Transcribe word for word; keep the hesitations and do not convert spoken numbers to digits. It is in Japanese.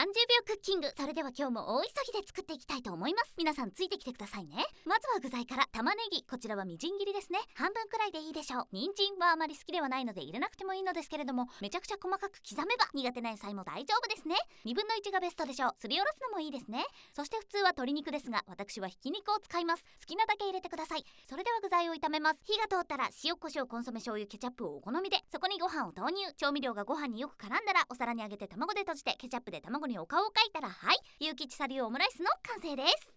さんじゅうびょうクッキング。それでは今日も大急ぎで作っていきたいと思います。皆さんついてきてくださいね。まずは具材から。玉ねぎ、こちらはみじん切りですね。半分くらいでいいでしょう。人参はあまり好きではないので入れなくてもいいのですけれども、めちゃくちゃ細かく刻めば苦手な野菜も大丈夫ですね。にぶんのいちがベストでしょう。すりおろすのもいいですね。そして普通は鶏肉ですが、私はひき肉を使います。好きなだけ入れてください。それでは具材を炒めます。火が通ったら塩コショウ、コンソメ、醤油、ケチャップをお好みで、そこにご飯を投入。調味料がご飯によく絡んだらお皿にあげて卵で閉じて、ケチャップで卵にお顔を描いたら、はい、ゆうきちさ流オムライスの完成です。